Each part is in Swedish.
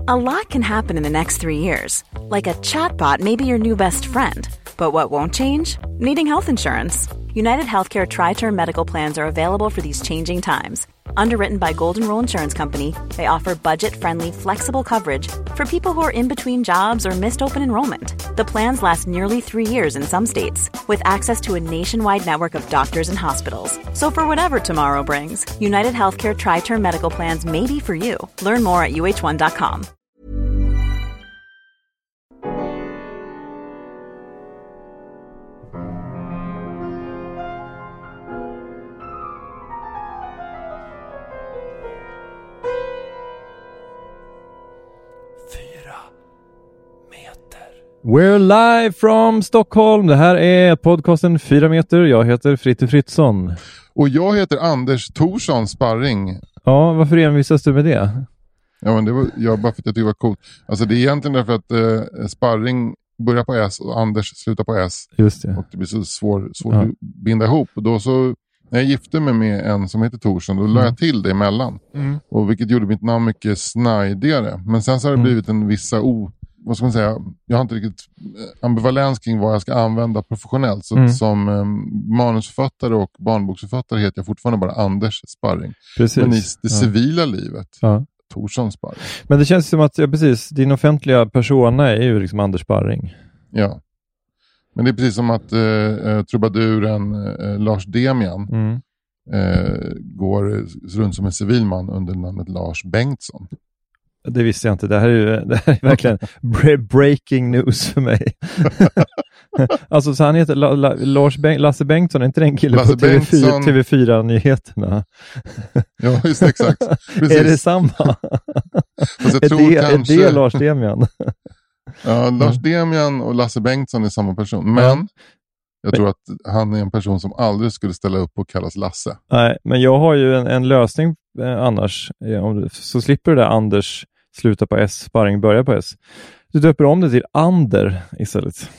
A lot can happen in the next 3 years. Like a chatbot may be your new best friend. But what won't change? Needing health insurance. United Healthcare Tri-Term Medical Plans are available for these changing times. Underwritten by Golden Rule Insurance Company, they offer budget-friendly, flexible coverage for people who are in between jobs or missed open enrollment. The plans last nearly 3 years in some states, with access to a nationwide network of doctors and hospitals. So for whatever tomorrow brings, United Healthcare Tri-Term Medical Plans may be for you. Learn more at uh1.com. We're live from Stockholm. Det här är podcasten 4 meter. Jag heter Fritte Fritzson. Och jag heter Anders Thorsson Sparring. Ja, varför envisas du med det? Ja, men det var bara för att jag tyckte det var coolt. Alltså det är egentligen därför att Sparring börjar på S och Anders slutar på S. Just det. Och det blir så svårt att binda ihop. Och då så, när jag gifte mig med en som heter Thorsson, då la jag till det emellan. Och vilket gjorde mitt namn mycket snajdigare. Men sen så har det blivit en vissa vad ska man säga, jag har inte riktigt ambivalens kring vad jag ska använda professionellt. Så som manusförfattare och barnboksförfattare heter jag fortfarande bara Anders Sparring. Precis. Men i det civila livet, Thorsson Sparring. Men det känns som att, precis, din offentliga persona är ju liksom Anders Sparring. Ja. Men det är precis som att trubaduren Lars Demian går runt som en civilman under namnet Lars Bengtsson. Det visste jag inte. Det här är verkligen breaking news för mig. Alltså så han heter Lasse Bengtsson, är inte den killen på TV4-nyheterna? Ja, just exakt. Precis. Är det samma? Är det Lars Demian? Ja, Lars Demian och Lasse Bengtsson är samma person. Men jag tror att han är en person som aldrig skulle ställa upp och kallas Lasse. Nej, men jag har ju en lösning annars. Så slipper du det Anders sluta på S, Sparring börja på S. Du döper om det till Ander istället.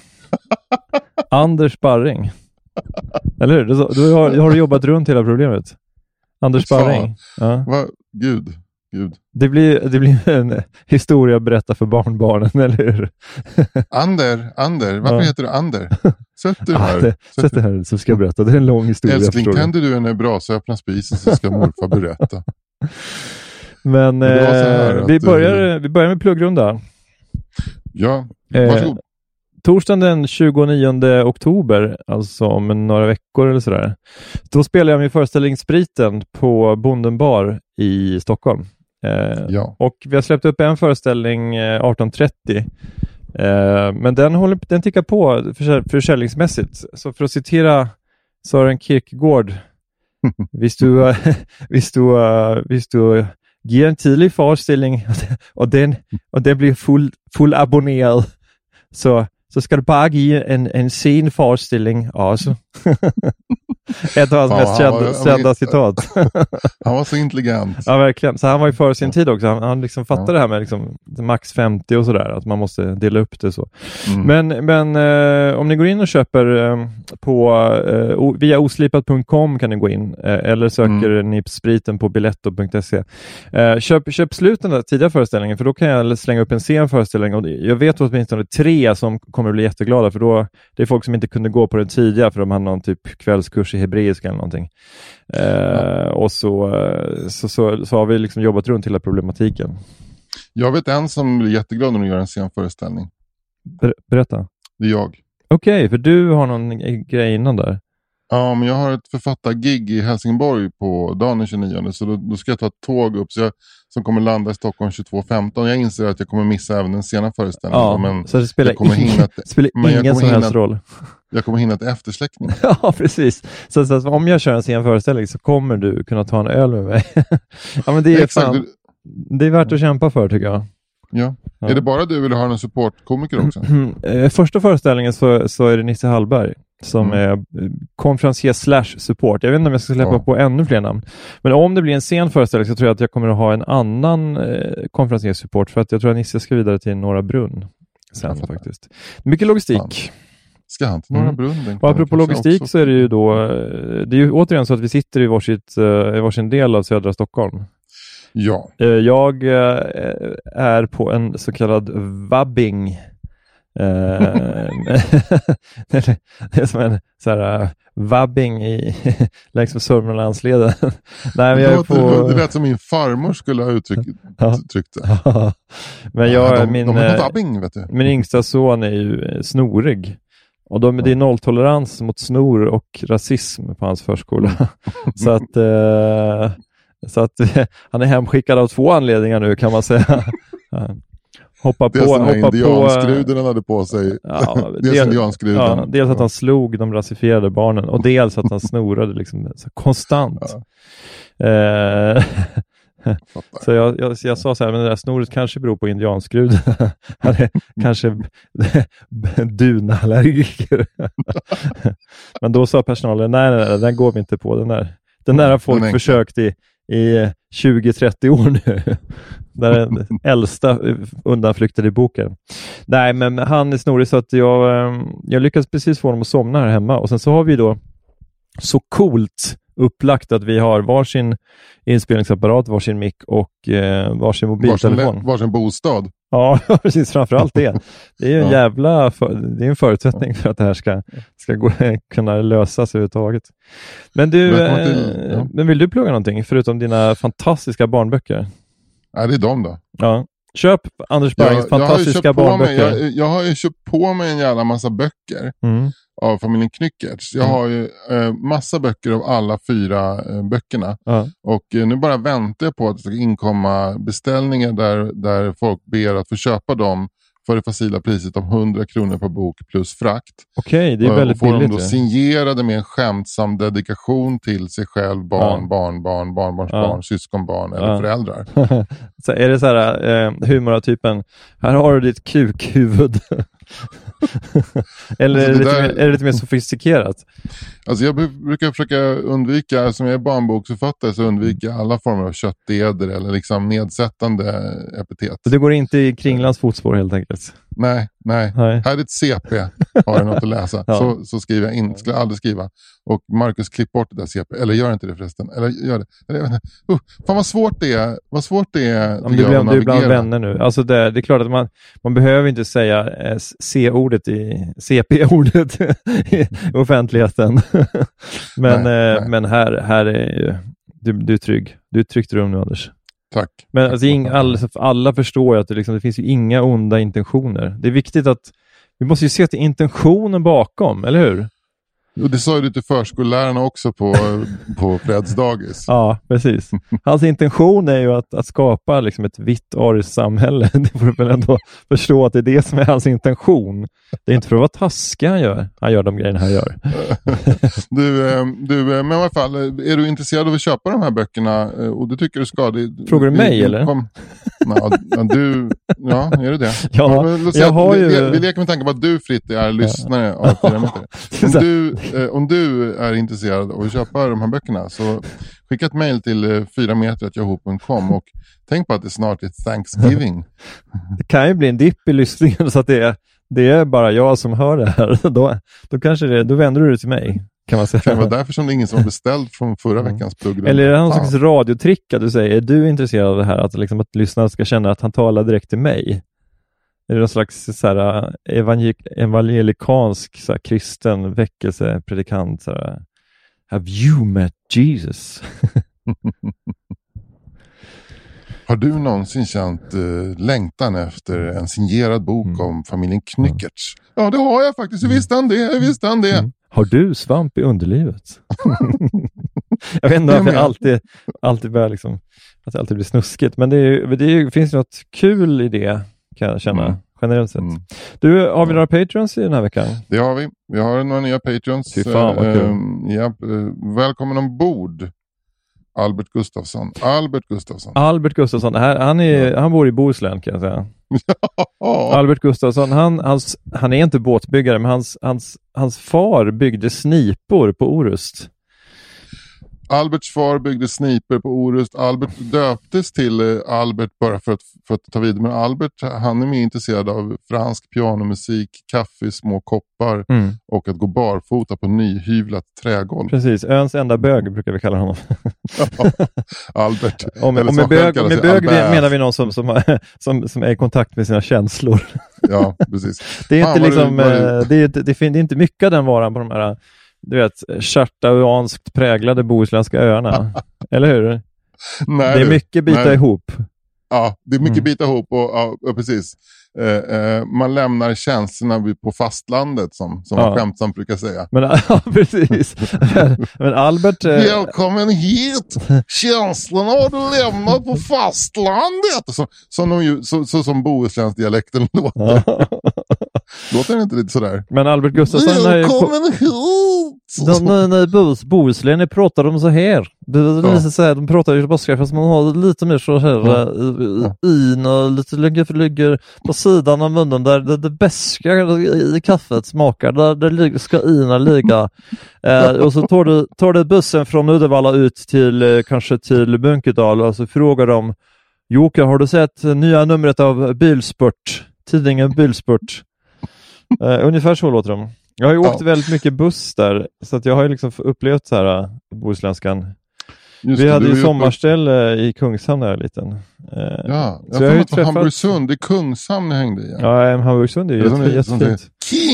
Anders Sparring. Eller hur? Då har du jobbat runt hela problemet. Anders Sparring. Ja. Gud. Det blir en historia att berätta för barnbarnen, eller hur? Ander. Varför heter du Ander? Sätt dig här. Sätt dig här så ska jag berätta. Det är en lång historia. Älskling, tänder du en bra så öppna spisen så ska morfar berätta. Men vi börjar med pluggrunda. Ja, varsågod. Torsdagen den 29 oktober, alltså om några veckor eller sådär, då spelar jag min föreställning Spriten på Bonden Bar i Stockholm. Och vi har släppt upp en föreställning 18.30. Men den tickar på försäljningsmässigt. Så för att citera Søren Kierkegaard, hvis du ger en tidlig föreställning och den blir full abonnerad, så ska du bara ge en sen föreställning också. Ett av hans mest kända citat. Han var så intelligent. Ja, verkligen. Så han var ju före sin tid också. Han liksom fattade det här med liksom max 50 och sådär. Att man måste dela upp det så. Men om ni går in och köper via oslipat.com kan ni gå in. Eller söker ni Spriten på biletto.se. Köp slut den där tidiga föreställningen. För då kan jag slänga upp en sen föreställning. Och jag vet åtminstone 3 som kommer att bli jätteglada. För då det är folk som inte kunde gå på den tidiga. För de hade någon typ kvällskurs i hebreiska eller någonting. Och så har vi liksom jobbat runt hela problematiken. Jag vet en som blir jätteglad när de gör en sen föreställning. Berätta. Det är jag. Okej, för du har någon grej innan där. Ja, men jag har ett författargig i Helsingborg på dagen den 29. Så då ska jag ta ett tåg upp som kommer landa i Stockholm 22.15. Jag inser att jag kommer missa även den sena föreställningen. Ja, men så det spelar ingen som helst roll. Jag kommer hinna till eftersläckning. Ja, precis. Så om jag kör en sen föreställning så kommer du kunna ta en öl med mig. Ja, men det är det är värt att kämpa för, tycker jag. Ja. Är det bara du eller har en supportkomiker också? Första föreställningen så är det Nisse Hallberg som är konferencier / support. Jag vet inte om jag ska släppa på ännu fler namn. Men om det blir en sen föreställning så tror jag att jag kommer att ha en annan konferencier support, för att jag tror att Nisse ska vidare till Norra Brunn sen faktiskt. Mycket logistik. Ska han till Norra Brunn? Och apropå logistik så är det ju då, det är ju återigen så att vi sitter i varsin del av södra Stockholm. Ja. Jag är på en så kallad vabbing. Det är som en så här vabbing längs med Sörmlandsleden. Nej, men jag är på... Det lät som min farmor skulle ha uttryckt det. Men de är på vabbing, vet du. Min yngsta son är ju snorig. Och det är nolltolerans mot snor och rasism på hans förskola. Så att han är hemskickad av 2 anledningar nu, kan man säga. Hoppa på indianskruden han hade på sig. Ja, dels att han slog de rasifierade barnen och dels att han snorade liksom så konstant. Ja. Så jag sa så här, men det där snoret kanske beror på indianskruden. Han är kanske dunallergiker. Men då sa personalen, nej, den går vi inte på. Den där har folk försökt i 20-30 år nu. Där är den äldsta undanflykten i boken. Nej, men han är snorig så att jag lyckades precis få honom att somna här hemma. Och sen så har vi då så coolt upplagt att vi har varsin inspelningsapparat, varsin mick och varsin mobiltelefon. Varsin bostad. Ja, precis, framförallt det. Det är ju det är en förutsättning för att det här ska kunna lösas överhuvudtaget. Men men vill du plugga någonting förutom dina fantastiska barnböcker? Ja, det är de då. Ja. Köp Anders Bergs fantastiska barnböcker. Jag har ju köpt på mig en jävla massa böcker av familjen Knyckertz. Jag har ju massa böcker av alla 4 böckerna. Och nu bara väntar jag på att det ska inkomma beställningar där folk ber att få köpa dem för det facila priset om 100 kronor per bok plus frakt. Okej, det är väldigt billigt. Och får de då signerade med en skämtsam dedikation till sig själv, barnbarnsbarn, syskonbarn eller föräldrar. Så är det så här humor av typen, här har du ditt kukhuvud. Eller alltså är det lite mer sofistikerat? Alltså jag brukar försöka undvika, som jag är barnboksförfattare, så undvika alla former av kötteder eller liksom nedsättande epitet. Så det går inte i Kringlands fotspår helt enkelt? Nej. Här är ett CP, har jag något att läsa. Så skriver jag inte, skulle jag aldrig skriva. Och Marcus, klipp bort det där CP. Eller gör inte det förresten. Eller gör det. Fan vad svårt det är. Vad svårt det är. Du är bland vänner nu. Alltså det är klart att man behöver inte säga C-ordet CP-ordet i offentligheten. Men här är ju du är trygg. Du är ett tryggt rum nu, Anders. Tack. Men alltså, alla förstår ju att det finns ju inga onda intentioner. Det är viktigt att vi måste ju se till intentionen bakom, eller hur? Och det sa ju du till förskollärarna också på Freds dagis. Ja, precis. Hans intention är ju att skapa liksom ett vitt ariskt samhälle. Det får du väl ändå förstå att det är det som är hans intention. Det är inte för att vara taskig han gör de grejerna han gör. Men i alla fall, är du intresserad av att köpa de här böckerna? Och det tycker du ska. Frågar du mig eller? Ja, är det det? Ja, vi leker med tanke på att du, Fritt, är lyssnare av 4 meter. Om du är intresserad av att köpa de här böckerna, så skicka ett mejl till 4meter@yahoo.com och tänk på att det snart är Thanksgiving. Det kan ju bli en dipp i lyssningen så att det är bara jag som hör det här. Då vänder du det till mig, kan man säga. Det var därför som det är ingen som har beställt från förra veckans plugg. Eller är det någon slags radiotrick att du säger, är du intresserad av det här? Att lyssnarna ska känna att han talar direkt till mig. Är det någon slags så här, evangelikansk så här, kristen väckelsepredikant? Så här, have you met Jesus? Har du någonsin känt längtan efter en signerad bok om familjen Knyckertz? Ja, det har jag faktiskt. Visst han det. Har du svamp i underlivet? Jag vet inte varför alltid börjar liksom, att det alltid blir snuskigt. Men det finns något kul i det, kan jag känna. Generellt sett. Du, har vi några Patreons i den här veckan? Det har vi. Vi har några nya Patreons. Fy fan, vad kul. Välkommen ombord. Albert Gustafsson. Han bor i Bohuslän, kan jag säga. Albert Gustafsson, han är inte båtbyggare, men hans far byggde snipor på Orust. Alberts far byggde sniper på Orust. Albert döptes till Albert bara för att ta vid. Men Albert, han är mer intresserad av fransk pianomusik, kaffe i små koppar och att gå barfota på nyhyvlat trägolv. Precis, öns enda bög brukar vi kalla honom. Albert. Och med bög menar vi någon som är i kontakt med sina känslor. Ja, precis. Det är inte liksom, det är inte mycket av den varan på de här, du vet, chartauanskt präglade bohuslänska öarna. Eller hur? Nej, det är mycket bita ihop. Ja, det är mycket bita ihop och precis. Man lämnar känslorna på fastlandet som man skämtsamt brukar säga. Men, ja, precis. Men Albert... Välkommen hit! Känslorna har du lämnat på fastlandet! Som bohuslänsk dialekten låter. Låter det inte lite sådär? Men Albert Gustafsson... Välkommen hit! När Bohuslän pratar de så här. De pratar ju bara fast man har lite mer så här in och lite ligger på sidan av munnen där det bäska i kaffet smakar. Där ska ina ligga. Och så tar du bussen från Uddevalla ut till kanske till Munkedal och så frågar de: Jocke, har du sett nya numret av Bilsport? Tidningen Bilsport. Ungefär så låter de. Jag har ju åkt väldigt mycket buss där, så att jag har ju liksom upplevt så här bohuslänskan. Vi hade ju sommarställe i Kungshamn när jag var liten. Ja, jag har ju träffat Hamburgsund, i Kungshamn hängde jag. Ja, Hamburgsund är ju jättefint.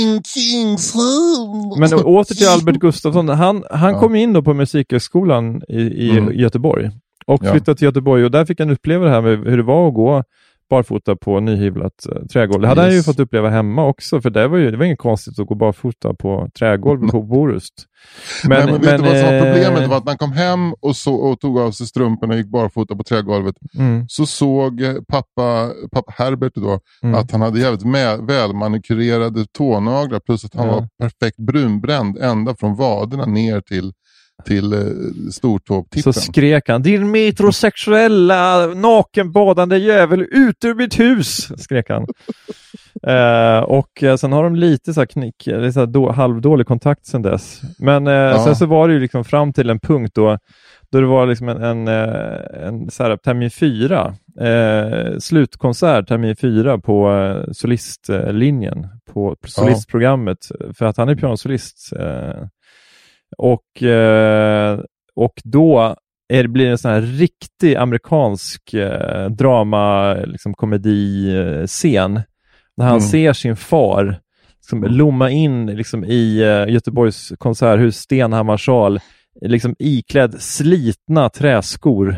Kingshamn! Men åter till Albert Gustafsson. Han kom in då på Musikhögskolan i Göteborg. Och flyttade till Göteborg, och där fick han uppleva det här med hur det var att gå barfota på nyhyvlat trägolv. Det hade han ju fått uppleva hemma också, för det var inget konstigt att gå barfota på trägolv på Orust. Men vet du vad som var problemet? Det var att när han kom hem och tog av sig strumporna och gick barfota på trägolvet, så såg pappa Herbert då att han hade jävligt välmanikurerade tånaglar, plus att han var perfekt brunbränd ända från vaderna ner till stortågtippen. Så skrek han: din metrosexuella nakenbadande jävel, ut ur mitt hus, skrek han. Och sen har de lite så här knick, halvdålig kontakt sen dess. Men sen så var det ju liksom fram till en punkt då det var liksom en så här termin 4 slutkonsert termin 4 på solistlinjen, på solistprogrammet, för att han är pianosolist. Och då blir det en sån här riktig amerikansk drama, liksom komediscen, när han ser sin far liksom lomma in liksom i Göteborgs konserthus Stenhammarsal, liksom iklädd slitna träskor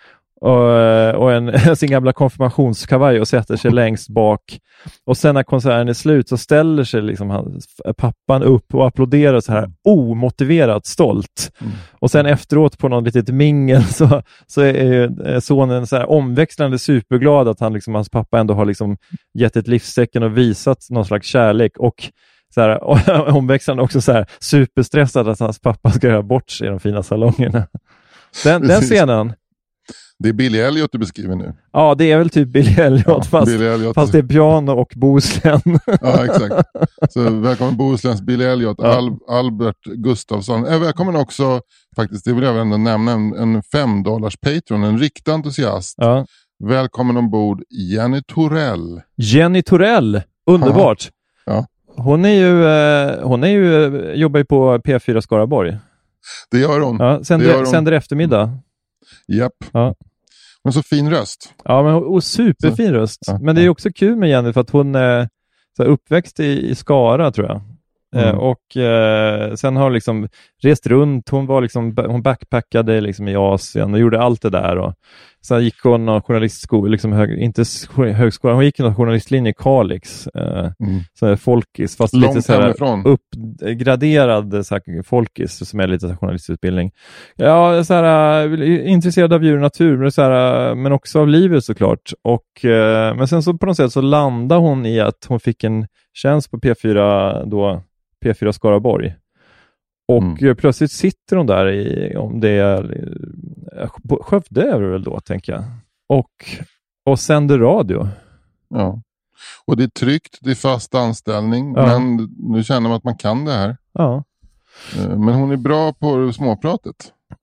och sin gamla konfirmationskavaj, och sätter sig längst bak. Och sen när konserten är slut så ställer sig liksom pappan upp och applåderar så här omotiverat stolt. Och sen efteråt på någon litet mingel så är sonen så här omväxlande superglad att hans pappa ändå har liksom gett ett livstecken och visat någon slags kärlek, och så här, omväxlande också så här superstressad att hans pappa ska göra bort sig i de fina salongerna. Den scenen. Det är Billy Elliot du beskriver nu. Ja, det är väl typ Billy Elliot, fast det är piano och Bohuslän. Ja, exakt. Så välkommen Bohusläns Billy Elliot, Albert Gustafsson. Välkommen också, faktiskt, det vill jag ändå nämna, en $5 Patreon, en riktig entusiast. Ja. Välkommen ombord Jenny Torell. Jenny Torell, underbart. Ja. Hon jobbar ju på P4 Skaraborg. Det gör hon. Ja, sänder eftermiddag. Japp. Ja. Men så fin röst. Ja, och superfin röst. Ja. Men det är också kul med Jenny, för att hon är så här uppväxt i Skara, tror jag. Och sen har liksom rest runt. Hon backpackade liksom i Asien och gjorde allt det där. Och sen gick hon någon journalistskola, liksom inte högskola, hon gick någon journalistlinje i Kalix. Så här folkis, fast långt lite så här uppgraderad så här folkis, som är lite så här journalistutbildning. Ja, så här intresserad av djur och natur, men så här, men också av livet såklart. Och men sen så på något sätt så landade hon i att hon fick en tjänst på P4 då, P4 Skaraborg. Och plötsligt sitter hon där om det är Skövde är det väl då, tänker jag. Och sänder radio. Ja. Och det är tryggt, det är fast anställning. Ja. Men nu känner man att man kan det här. Ja. Men hon är bra på småpratet.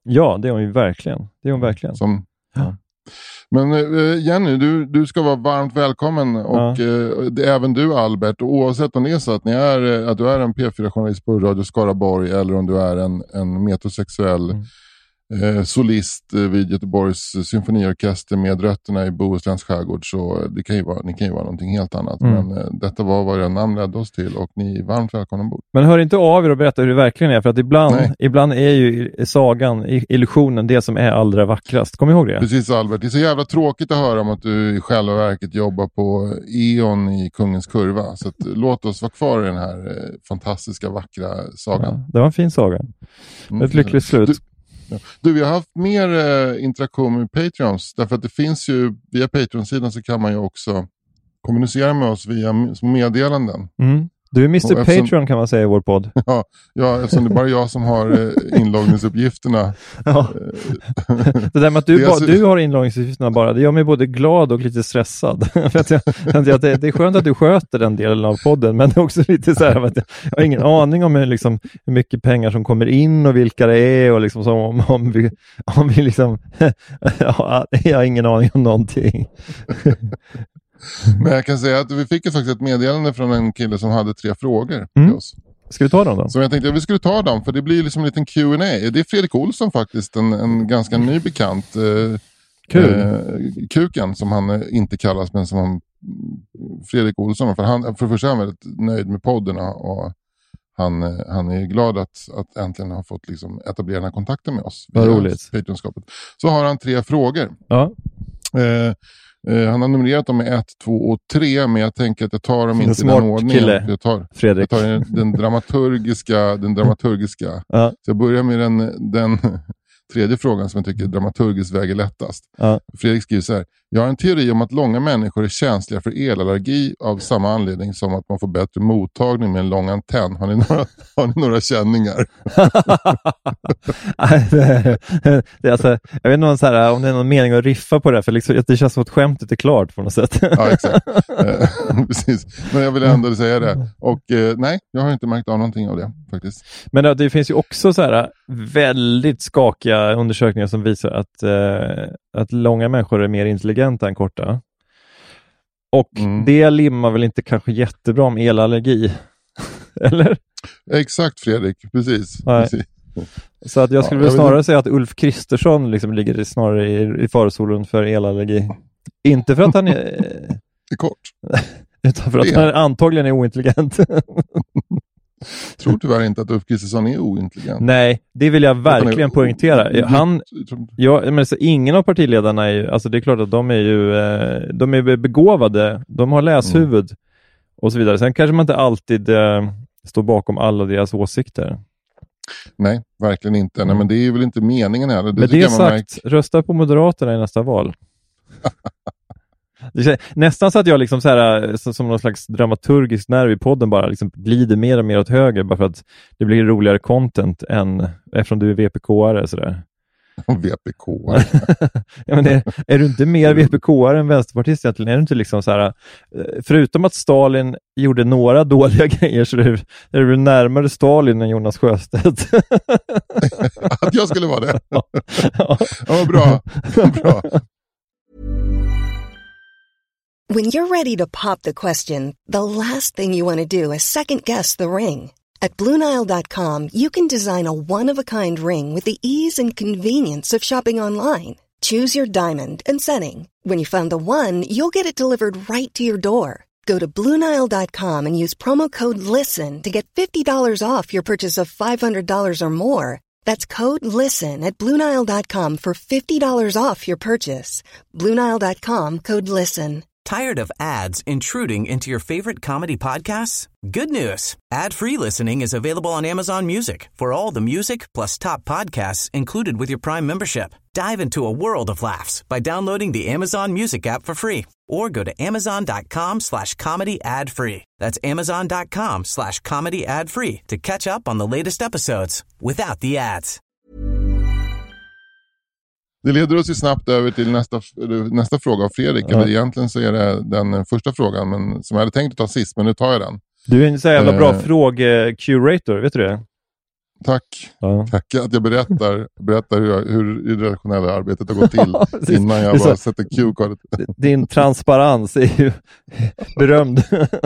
Ja, det är hon ju verkligen. Det är hon verkligen. Ja. Men Jenny, du ska vara varmt välkommen och även du Albert, och oavsett om det är så att, att du är en P4-journalist på Radio Skaraborg eller om du är en metrosexuell solist vid Göteborgs symfoniorkester med rötterna i Bohusläns skärgård, så ni kan ju vara någonting helt annat. Men detta var vad jag namn ledde oss till, och ni är varmt välkomna ombord. Men hör inte av er och berätta hur det verkligen är, för att ibland är ju sagan, illusionen, det som är allra vackrast. Kom ihåg det? Precis Albert, det är så jävla tråkigt att höra om att du i själva verket jobbar på E.ON i Kungens Kurva. Så att, låt oss vara kvar i den här fantastiska, vackra sagan. Ja, det var en fin saga. Ett lyckligt slut. Du, vi har haft mer interaktion med Patreons, därför att det finns ju, via Patreon-sidan så kan man ju också kommunicera med oss via meddelanden. Du är Mr. Patreon kan man säga i vår podd. Ja, eftersom det är bara jag som har inloggningsuppgifterna. Ja. Det där med att du har inloggningsuppgifterna bara, det gör mig både glad och lite stressad. För att det är skönt att du sköter den delen av podden, men det är också lite så här att jag har ingen aning om hur mycket pengar som kommer in och vilka det är, och liksom om vi liksom jag har ingen aning om någonting. Men jag kan säga att vi fick ju faktiskt ett meddelande från en kille som hade 3 frågor till oss. Ska vi ta dem då? Så jag tänkte att vi skulle ta dem, för det blir liksom en liten Q&A. Det är Fredrik Olsson faktiskt, en ganska ny bekant. Kuken som han inte kallas, men som han Fredrik Olsson. För det första är han väldigt nöjd med poddarna, och han är glad att äntligen ha fått liksom etablera den här kontakten med oss. Vad roligt. Patreonskapet. Så har han 3 frågor. Ja. Han har numrerat dem med 1, 2 och 3, men jag tänker att jag tar dem inte i den ordningen. Jag tar den dramaturgiska. Ja. Så jag börjar med den tredje frågan som jag tycker dramaturgiskt väger lättast. Ja. Fredrik skriver så här: jag har en teori om att långa människor är känsliga för elallergi av samma anledning som att man får bättre mottagning med en lång antenn. Har ni några känningar? Det är alltså, jag vet inte om det är någon mening att riffa på det, för liksom, det känns som att skämtet är klart på något sätt. Ja, exakt. Precis. Men jag vill ändå säga det. Och nej, jag har inte märkt av någonting av det faktiskt. Men det finns ju också så här väldigt skakiga undersökningar som visar att långa människor är mer intelligenta än korta. Och det limmar väl inte kanske jättebra om elallergi. Eller? Exakt Fredrik, precis. Så att jag skulle snarare säga att Ulf Kristersson liksom ligger snarare i farozonen för elallergi. Inte för att han är kort. Utan för att han antagligen är ointelligent. Tror tyvärr inte att Ulf Kristersson är ointelligent. Nej, det vill jag verkligen poängtera. Men så ingen av partiledarna är ju, alltså det är klart att de är begåvade, de har läshuvud och så vidare. Sen kanske man inte alltid står bakom alla deras åsikter. Nej, verkligen inte. Nej, men det är väl inte meningen heller. Men det sagt, rösta på Moderaterna i nästa val. Nästan så att jag liksom så här, som någon slags dramaturgisk nerv i podden bara liksom glider mer och mer åt höger, bara för att det blir roligare content än eftersom du är VPK-are sådär. VPK-are? Ja, men är du inte mer VPK-are än vänsterpartist egentligen? Är du inte liksom så här, förutom att Stalin gjorde några dåliga grejer, så är du närmare Stalin än Jonas Sjöstedt? Att jag skulle vara det? Ja, bra. When you're ready to pop the question, the last thing you want to do is second-guess the ring. At BlueNile.com, you can design a one-of-a-kind ring with the ease and convenience of shopping online. Choose your diamond and setting. When you find the one, you'll get it delivered right to your door. Go to BlueNile.com and use promo code LISTEN to get $50 off your purchase of $500 or more. That's code LISTEN at BlueNile.com for $50 off your purchase. BlueNile.com, code LISTEN. Tired of ads intruding into your favorite comedy podcasts? Good news. Ad-free listening is available on Amazon Music for all the music plus top podcasts included with your Prime membership. Dive into a world of laughs by downloading the Amazon Music app for free or go to amazon.com/comedy ad-free. That's amazon.com/comedy ad-free to catch up on the latest episodes without the ads. Det leder oss ju snabbt över till nästa fråga av Fredrik. Ja. Eller egentligen så är det den första frågan, men som jag hade tänkt att ta sist, men nu tar jag den. Du är en så jävla bra fråge-curator, vet du det? Tack. Ja. Tack att jag berättar hur det relationella arbetet har gått till innan jag bara sätter Q-kodet. Din transparens är ju berömd.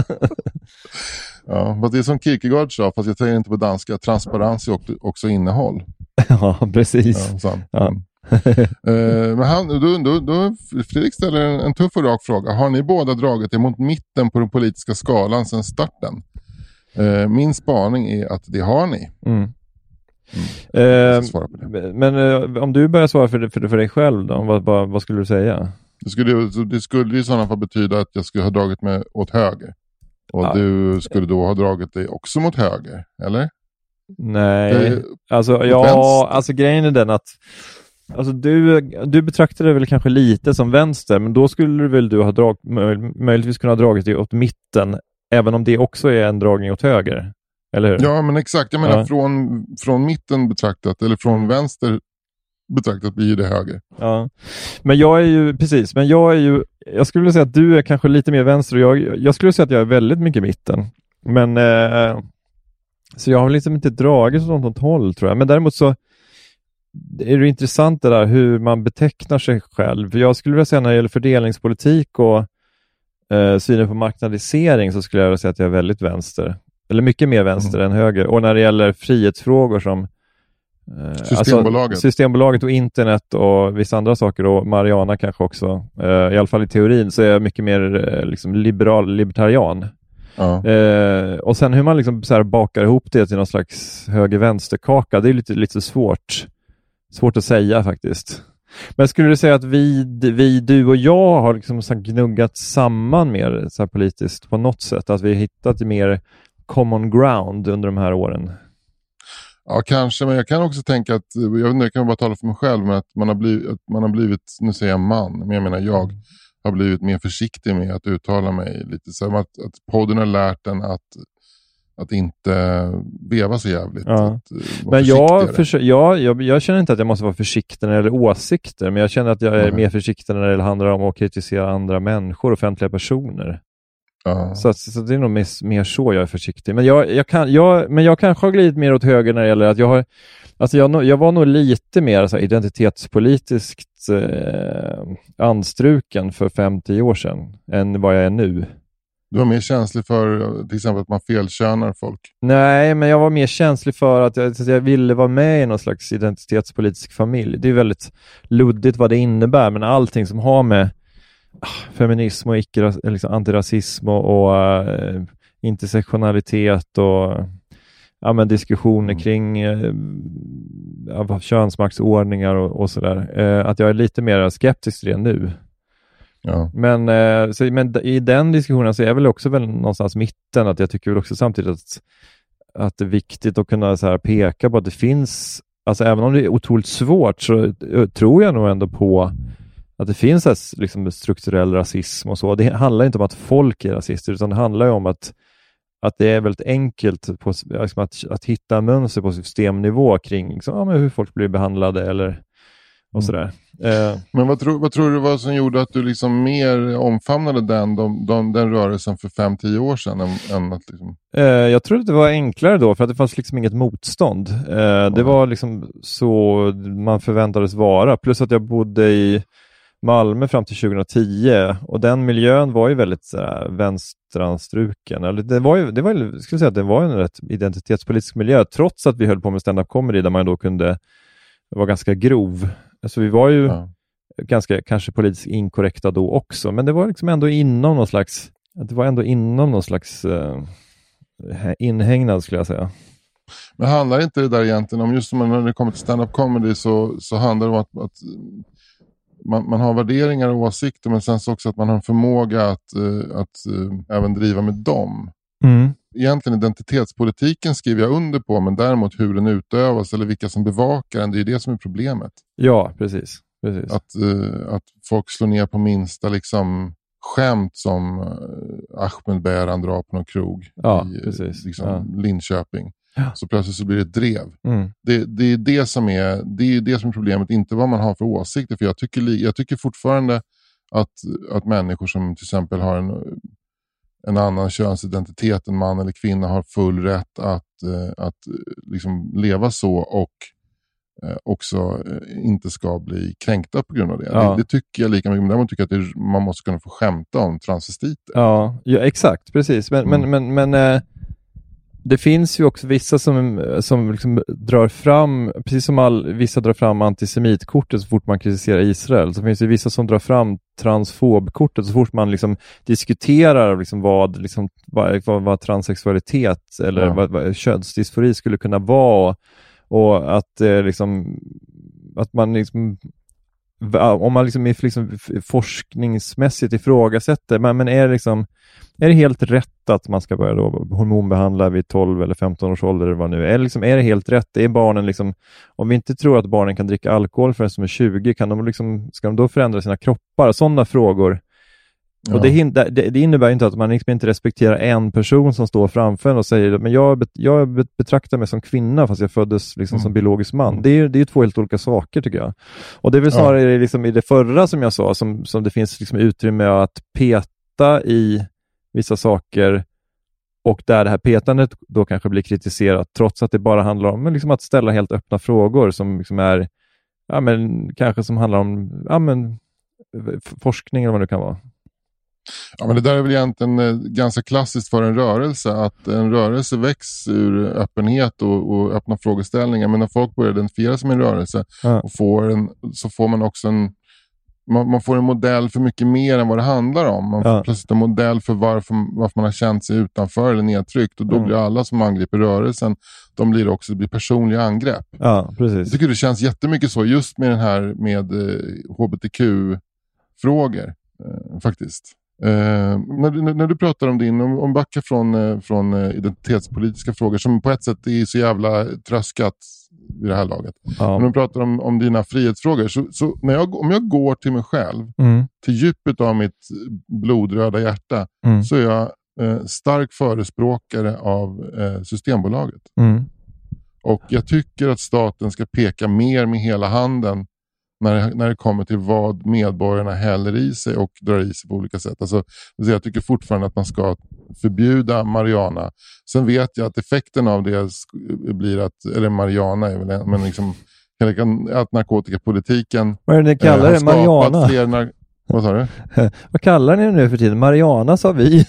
Ja, men det är som Kierkegaard sa, fast jag säger inte på danska. Transparens är också innehåll. Ja, precis. Ja. Men då Fredrik ställer en tuff och rak fråga. Har ni båda dragit emot mitten på den politiska skalan sedan starten? Min spaning är att det har ni. Jag ska svara på det. Men om du börjar svara för dig själv då, vad skulle du säga? Det skulle i sådana fall betyda att jag skulle ha dragit mig åt höger. Och du skulle då ha dragit dig också mot höger, eller? Nej, alltså grejen är den att alltså du betraktar det väl kanske lite som vänster, men då skulle väl du ha möjligtvis kunna ha dragit dig åt mitten, även om det också är en dragning åt höger, eller hur? Ja, men exakt. Jag menar från mitten betraktat, eller från vänster betraktat blir det höger. Ja, men jag skulle vilja säga att du är kanske lite mer vänster, och jag skulle säga att jag är väldigt mycket mitten. Men så jag har liksom inte dragit sånt åt håll, tror jag. Men däremot så är det intressant det där hur man betecknar sig själv. För jag skulle vilja säga när det gäller fördelningspolitik och synen på marknadisering, så skulle jag vilja säga att jag är väldigt vänster. Eller mycket mer vänster än höger. Och när det gäller frihetsfrågor som Systembolaget och internet och vissa andra saker, och Mariana kanske också, i alla fall i teorin, så är jag mycket mer liksom libertarian. Ja. Och sen hur man liksom så här bakar ihop det till någon slags höger-vänsterkaka, det är lite svårt att säga faktiskt. Men skulle du säga att du och jag har liksom så gnuggat samman mer så här politiskt på något sätt, att vi har hittat mer common ground under de här åren? Ja, kanske, men jag kan också tänka att, jag kan bara tala för mig själv, men att man har blivit, nu säger jag man, men jag menar jag har blivit mer försiktig med att uttala mig lite, så att podden har lärt en att inte veva så jävligt. Ja. Men jag känner inte att jag måste vara försiktig när det gäller åsikter, men jag känner att jag är mer försiktig när det handlar om att kritisera andra människor, offentliga personer. Så det är nog mer så jag är försiktig. Men jag kanske har glidit mer åt höger när det gäller att jag var nog lite mer så här identitetspolitiskt anstruken för 5-10 år sedan än vad jag är nu. Du var mer känslig för till exempel att man felkönar folk? Nej, men jag var mer känslig för att jag ville vara med i någon slags identitetspolitisk familj. Det är väldigt luddigt vad det innebär, men allting som har med feminism och liksom antirasism och intersektionalitet och diskussioner kring könsmaktsordningar och sådär. Att jag är lite mer skeptisk till det nu. Ja. Men i den diskussionen så är jag väl också någonstans mitten, att jag tycker väl också samtidigt att det är viktigt att kunna så här peka på att det finns, alltså även om det är otroligt svårt, så tror jag nog ändå på att det finns här, liksom, strukturell rasism och så. Det handlar inte om att folk är rasister, utan det handlar ju om att det är väldigt enkelt att hitta mönster på systemnivå kring liksom, hur folk blir behandlade eller och sådär. Men vad tror du var som gjorde att du liksom mer omfamnade den rörelsen för 5-10 år sedan än att liksom... Jag tror att det var enklare då, för att det fanns liksom inget motstånd. Det var liksom så man förväntades vara. Plus att jag bodde i Malmö fram till 2010, och den miljön var ju väldigt vänsteranstruken. Eller det var en rätt identitetspolitisk miljö, trots att vi höll på med stand-up comedy där man då kunde vara ganska grov. Alltså vi var ju ganska kanske politiskt inkorrekta då också, men det var liksom ändå inom någon slags inhägnad, skulle jag säga. Men handlar inte det där egentligen om, just som när det kommer till stand-up comedy, så handlar det om att man har värderingar och åsikter, men sen så också att man har en förmåga att även driva med dem. Egentligen identitetspolitiken skriver jag under på, men däremot hur den utövas eller vilka som bevakar den, det är det som är problemet. Ja, precis. Att folk slår ner på minsta liksom skämt som Ahmed Bäran drar på någon krog i Linköping. Ja. Så plötsligt så blir det ett drev. Det är det som är problemet, inte vad man har för åsikter. För jag tycker fortfarande att människor som till exempel har en annan könsidentitet än man eller kvinna har full rätt att att liksom leva så och också inte ska bli kränkta på grund av det. Ja. Det tycker jag lika mycket, men däremot tycker jag att man måste kunna få skämta om transvestiter. Ja, exakt, precis. Men det finns ju också vissa som liksom drar fram, precis som vissa drar fram antisemitkortet så fort man kritiserar Israel, så finns det vissa som drar fram transfobkortet så fort man liksom diskuterar liksom vad transsexualitet eller vad könsdysfori skulle kunna vara, och att att man liksom, om man liksom forskningsmässigt ifrågasätter, men är det helt rätt att man ska börja då hormonbehandla vid 12 eller 15 års ålder eller vad nu är? Är det helt rätt? Är barnen om vi inte tror att barnen kan dricka alkohol förrän de är 20, ska de då förändra sina kroppar? Sådana frågor. Ja. Och det innebär inte att man inte respekterar en person som står framför en och säger men jag betraktar mig som kvinna fast jag föddes som biologisk man. Det är två helt olika saker, tycker jag. Och det är väl snarare i det förra som jag sa som det finns utrymme att peta i vissa saker, och där det här petandet då kanske blir kritiserat trots att det bara handlar om att ställa helt öppna frågor som är kanske som handlar om forskning eller vad det kan vara. Ja, men det där är väl egentligen ganska klassiskt för en rörelse, att en rörelse väcks ur öppenhet och öppna frågeställningar, men när folk börjar identifiera sig med en rörelse så får man också man får en modell för mycket mer än vad det handlar om. Man får plötsligt en modell för varför man har känt sig utanför eller nedtryckt, och då blir alla som angriper rörelsen, det blir personliga angrepp. Ja, precis. Jag tycker det känns jättemycket så just med den här med HBTQ-frågor faktiskt. När du pratar om backa från identitetspolitiska frågor som på ett sätt är så jävla tröskat i det här laget. Ja. Men du pratar om dina frihetsfrågor, så om jag går till mig själv, till djupet av mitt blodröda hjärta, så är jag stark förespråkare av Systembolaget. Och jag tycker att staten ska peka mer med hela handen när det kommer till vad medborgarna häller i sig och drar i sig på olika sätt. Alltså, jag tycker fortfarande att man ska förbjuda marijuana. Sen vet jag att effekten av det blir att marijuana är väl, men att narkotikapolitiken vad är det ni kallar det? Marijuana? Vad sa du? Vad kallar ni det nu för tiden? Marijuana, sa vi.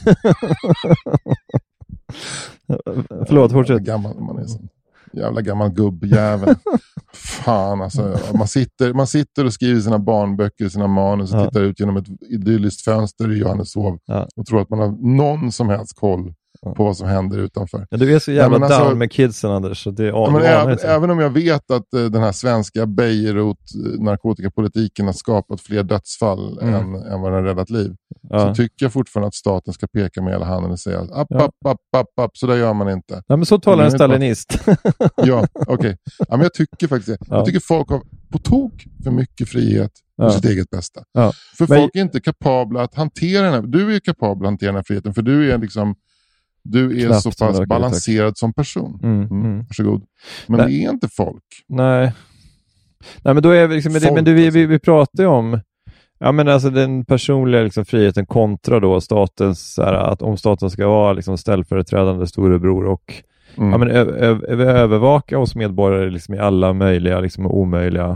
Förlåt, fortsätt. Gammal man är sån. Jävla gammal gubbjävel. Fan alltså. Man sitter och skriver sina barnböcker, sina manus och tittar ut genom ett idylliskt fönster i Johanneshov och tror att man har någon som helst koll på vad som händer utanför. Ja, du är så jävla down med kidsen, Anders. Så det är även om jag vet att den här svenska Beirut narkotikapolitiken har skapat fler dödsfall än vad den har räddat liv, så tycker jag fortfarande att staten ska peka med hela handen och säga app, så där gör man inte. Ja, men så talar en stalinist. Ja, okej. Ja, men jag tycker faktiskt jag tycker folk har på tok för mycket frihet för sitt eget bästa. Ja. För folk är inte kapabla att hantera den här. Du är kapabel att hantera den här friheten, för du är så pass balanserad som person. Varsågod. Men det är inte folk. Nej, men då är vi pratar ju om den personliga friheten kontra då statens, att om staten ska vara ställföreträdande storebror och övervaka oss medborgare i alla möjliga och omöjliga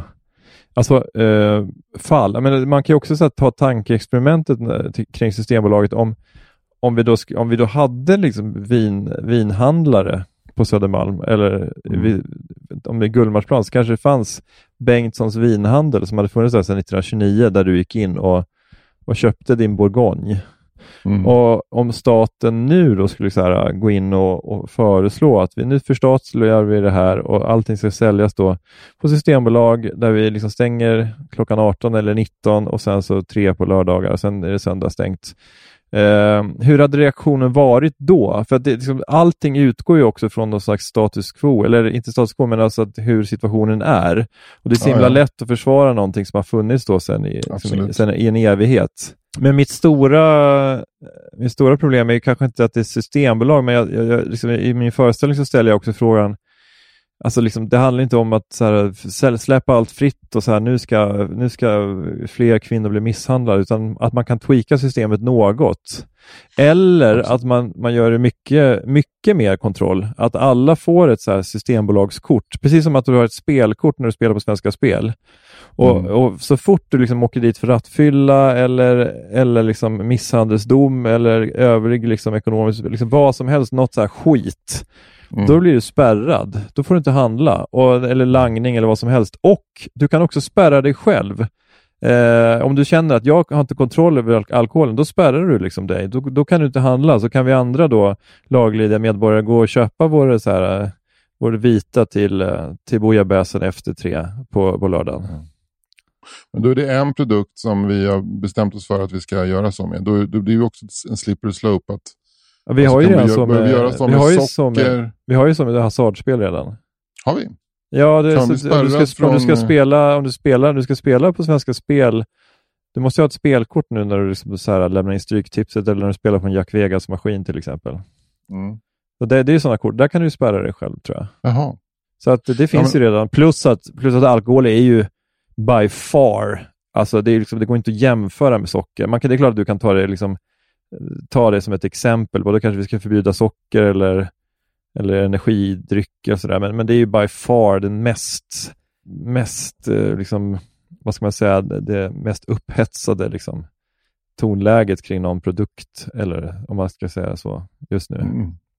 fall. Man kan ju också ta tankeexperimentet kring Systembolaget om vi då hade vinhandlare på Södermalm eller om det är Gullmarsplan, så kanske det fanns Bengtssons vinhandel som hade funnits där sedan 1929, där du gick in och köpte din Bourgogne. Och om staten nu då skulle gå in och föreslå att vi nu förstatligar vi det här och allting ska säljas då på Systembolag där vi stänger klockan 18 eller 19 och sen så 3 på lördagar och sen är det söndag stängt. Hur hade reaktionen varit då? För att allting utgår ju också från någon slags status quo, eller inte status quo, men alltså hur situationen är. Och det är så himla lätt att försvara någonting som har funnits då sen i en evighet. Men mitt stora problem är kanske inte att det är Systembolag, men jag i min föreställning så ställer jag också frågan, Alltså liksom, det handlar inte om att så här, släppa allt fritt och så här, nu ska fler kvinnor bli misshandlade, utan att man kan tweaka systemet något. Eller att man gör det mycket mer kontroll. Att alla får ett så här systembolagskort. Precis som att du har ett spelkort när du spelar på Svenska Spel. Och så fort du liksom åker dit för rattfylla eller liksom misshandelsdom eller övrig liksom ekonomisk, liksom vad som helst, något så här skit. Då blir du spärrad. Då får du inte handla. Eller langning eller vad som helst. Och du kan också spärra dig själv. Om du känner att jag har inte kontroll över alkoholen, då spärrar du liksom dig. Då kan du inte handla. Så kan vi andra då, laglydiga medborgare, gå och köpa vår vita till bouillabaisen efter 3 på lördagen. Men då är det en produkt som vi har bestämt oss för att vi ska göra så med. Då blir det också en slippery slope att vi har ju redan vi har ju som ett hasardspel redan. Har vi? Ja, om du ska spela på Svenska Spel, du måste ha ett spelkort nu när du liksom så här lämnar in stryktipset, eller när du spelar på en Jack Vegas maskin till exempel. Så det är ju sådana kort, där kan du spärra dig själv, tror jag. Jaha. Så att det finns ju redan, plus att alkohol är ju by far, alltså det är liksom, det går inte att jämföra med socker. Det är klart att du kan ta det som ett exempel, då kanske vi ska förbjuda socker eller energidrycker och sådär, men det är ju by far den mest liksom, vad ska man säga, det mest upphetsade liksom tonläget kring någon produkt, eller om man ska säga så just nu.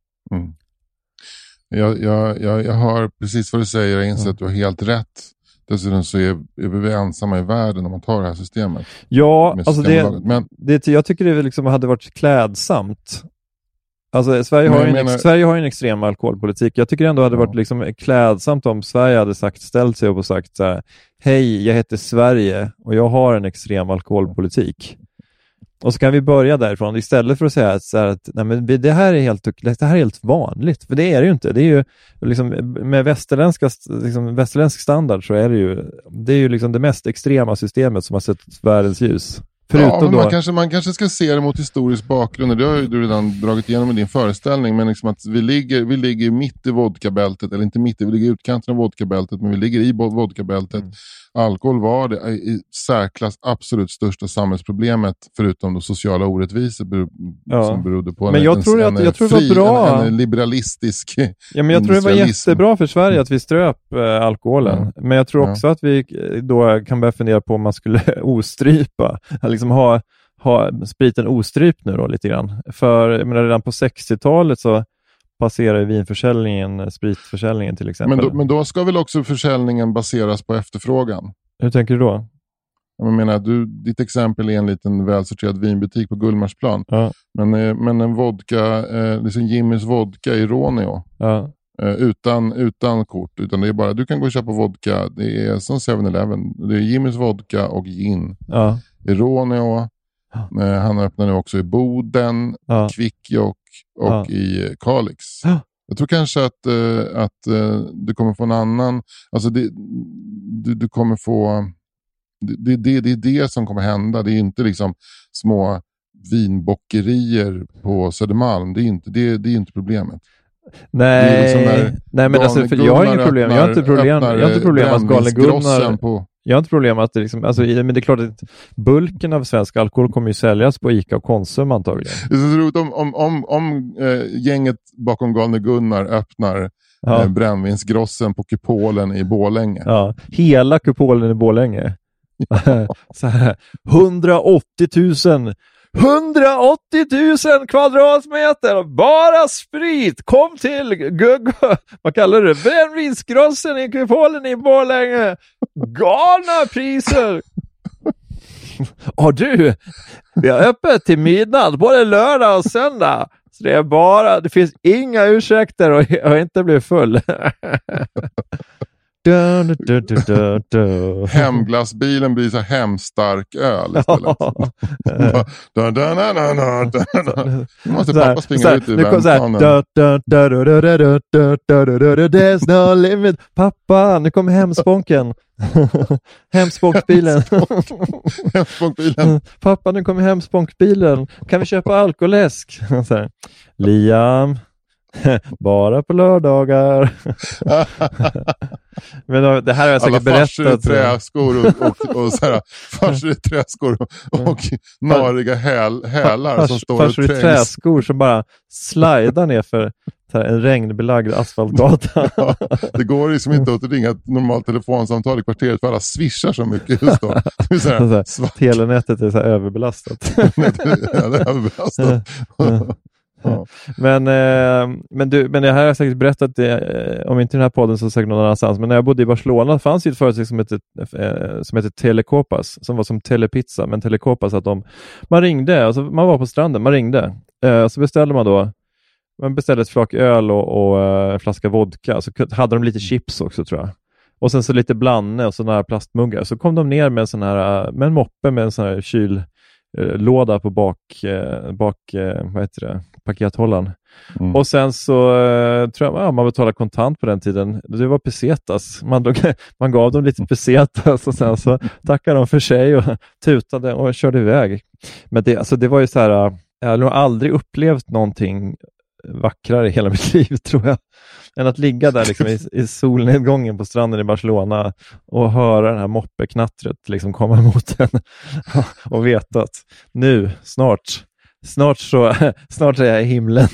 Jag har precis vad du säger, jag inser att du har helt rätt. Dessutom så är vi ensamma i världen om man tar det här systemet. Ja, alltså jag tycker det liksom hade varit klädsamt. Alltså Sverige har ju en extrem alkoholpolitik. Jag tycker ändå hade varit liksom klädsamt om Sverige hade ställt sig upp och sagt så här: hej, jag heter Sverige och jag har en extrem alkoholpolitik. Och så kan vi börja därifrån istället för att säga att nej, men det här är helt vanligt. För det är det ju inte. Det är ju liksom, med västerländsk standard så är det är ju liksom det mest extrema systemet som har sett världens ljus. Förutom man kanske ska se det mot historisk bakgrund. Det har ju du redan dragit igenom i din föreställning. Men liksom att vi ligger mitt i vodkabältet. Eller inte mitt i, vi ligger i utkanten av vodkabältet. Men vi ligger i vodkabältet. Alkohol var det i särklass absolut största samhällsproblemet. Förutom de sociala orättvisor som berodde på jag tror det var bra. En liberalistisk men jag tror det var jättebra för Sverige att vi ströp alkoholen. Men jag tror också att vi då kan börja fundera på om man skulle ostrypa. Liksom ha spriten ostrypt nu då lite grann. För jag menar, redan på 60-talet så passerar vinförsäljningen, spritförsäljningen till exempel. Men då ska väl också försäljningen baseras på efterfrågan? Hur tänker du då? Jag menar, ditt exempel är en liten välsorterad vinbutik på Gullmarsplan. Ja. Men en vodka, liksom Jimmys vodka i Roneo. Ja. Utan kort, utan det är bara, du kan gå och köpa vodka, det är som 7-Eleven, det är Jimmys vodka och gin. Ja. I Roneo, han öppnar nu också i Boden, Kvikkjokk och i Kalix. Ja. Jag tror kanske att du kommer få en annan, alltså du kommer få, det är det som kommer hända. Det är inte liksom små vinbockerier på Södermalm, det är inte problemet. Nej, liksom men alltså, för jag har inget problem. Jag har inte problem att Galne Gunnar. Jag har inte problem att det liksom, alltså, men det är klart att bulken av svensk alkohol kommer ju säljas på Ica och Konsum antagligen. Det är så roligt om gänget bakom Galne Gunnar öppnar brännvinsgrossen på Kupolen i Borlänge. Ja, hela Kupolen i Borlänge. Så här, 180 000 kvadratmeter bara sprit. Kom till vad kallar du det? Brännvinsgrossen i Kupolen i Borlänge. Galna priser. Och du, vi har öppet till midnatt både lördag och söndag. Så det finns inga ursäkter att inte bli full. Hemglassbilen blir så hemstark öl istället. Nu måste pappa springa ut i vändplanen. There's no limit. Pappa, nu kommer hemspånken. Hemspånkbilen. Pappa, nu kommer hemspånkbilen. Kan vi köpa alkoläsk? Liam, Bara på lördagar. Men det här har jag säkert berättat. Alla farsor i träskor och så här, farsor i träskor och nariga hälar som står farsor i träskor som bara slidar ner för en regnbelagd asfaltgata. Ja, det går liksom inte att ringa ett normalt telefonsamtal i kvarteret för alla swishar så mycket just då. Telenätet är så här överbelastat. Ja, det är överbelastat. Ja. Men det här har jag säkert berättat om inte i den här podden så säkert någon annanstans, men när jag bodde i Barcelona fanns ju ett företag som heter Telecopas, som var som Telepizza, men Telecopas att man ringde, alltså man var på stranden, man ringde, så beställde man beställde ett flak öl och en flaska vodka, så hade de lite chips också tror jag. Och sen så lite blanne och sådana här plastmuggar. Så kom de ner med en moppe med en sån här kyllåda på bak vad heter det? Pakethållaren. Och sen så tror jag man betalade kontant på den tiden. Det var pesetas. Man gav dem lite pesetas och sen så tackade de för sig och tutade och körde iväg. Men det var ju så här, jag har nog aldrig upplevt någonting vackrare i hela mitt liv tror jag, än att ligga där liksom i solnedgången på stranden i Barcelona och höra det här moppeknattret liksom komma emot en och veta att nu, snart är jag i himlen.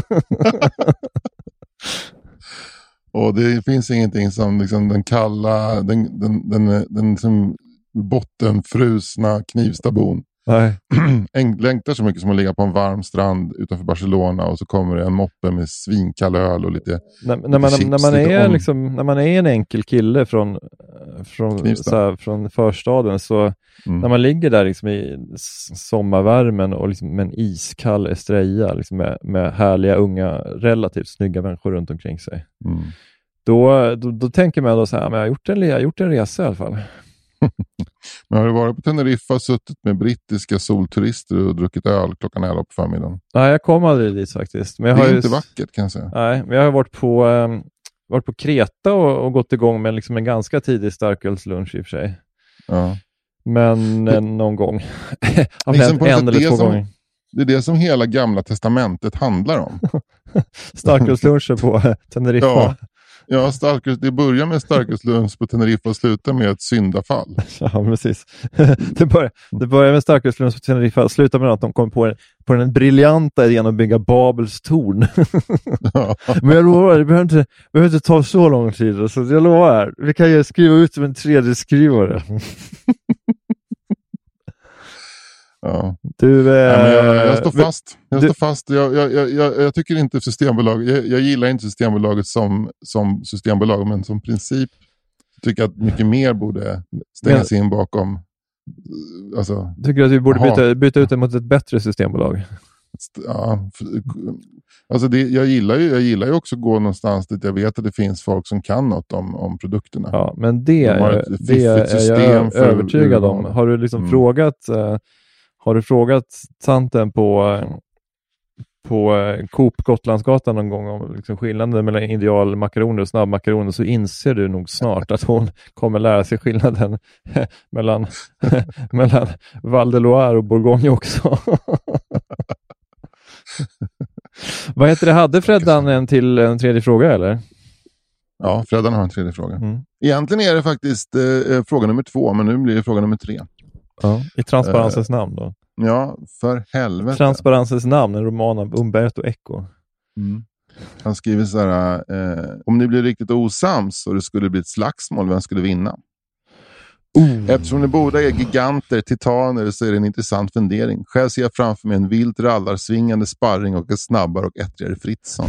Och det finns ingenting som liksom den kalla, den som bottenfrusna Knivstabon. Nej. Längtar så mycket som att ligga på en varm strand utanför Barcelona och så kommer det en moppe med svinkall öl och lite när man är en enkel kille från förstaden, så när man ligger där liksom i sommarvärmen och liksom med en iskall Estrella liksom med härliga unga relativt snygga människor runt omkring sig, då tänker man då så här, men jag har gjort en resa i alla fall. Men har du varit på Teneriffa och suttit med brittiska solturister och druckit öl klockan 11 på förmiddagen? Nej, jag kom aldrig dit faktiskt. Men det är inte vackert kan jag säga. Nej, men jag har varit på Kreta och gått igång med liksom en ganska tidig starkölslunch i och för sig. Ja. Men någon gång. Liksom en eller två gånger. Det är det som hela gamla testamentet handlar om. Starkölsluncher på Teneriffa. Ja. Ja, det börjar med starkölslunch på Teneriffa och slutar med ett syndafall. Ja, precis. Det börjar med starkölslunch på Teneriffa och slutar med att de kommer på den briljanta idén att bygga Babels torn. Ja. Men jag lovar, det behöver inte ta så lång tid. Så jag lovar, vi kan ju skriva ut som en 3D-skrivare. Ja. Jag står fast. Jag står fast. Jag tycker inte Systembolag. Jag gillar inte Systembolaget som systembolag, men som princip tycker jag att mycket mer borde stängas in bakom. Alltså, tycker att vi borde byta ut det mot ett bättre systembolag? Ja, alltså jag gillar ju också att gå någonstans dit jag vet att det finns folk som kan något om produkterna. Ja, men det är jag övertygad om. Har du liksom frågat tanten på Coop Gotlandsgatan någon gång om liksom skillnaden mellan idealmakaroner och snabbmakaroner, så inser du nog snart att hon kommer lära sig skillnaden mellan Val de Loire och Bourgogne också. Vad heter det? Hade Freddan en tredje fråga eller? Ja, Freddan har en tredje fråga. Egentligen är det faktiskt fråga nummer 2, men nu blir det fråga nummer 3. Ja, i transparensens namn då. Ja, för helvete. Transparensens namn, en roman av Umberto Eco. Han skriver så här: om ni blir riktigt osams och det skulle bli ett slagsmål, vem skulle vinna? Eftersom ni båda är giganter, titaner, så är det en intressant fundering. Själv ser jag framför mig en vilt rallarsvingande sparring och en snabbare och ettrigare Fritzson.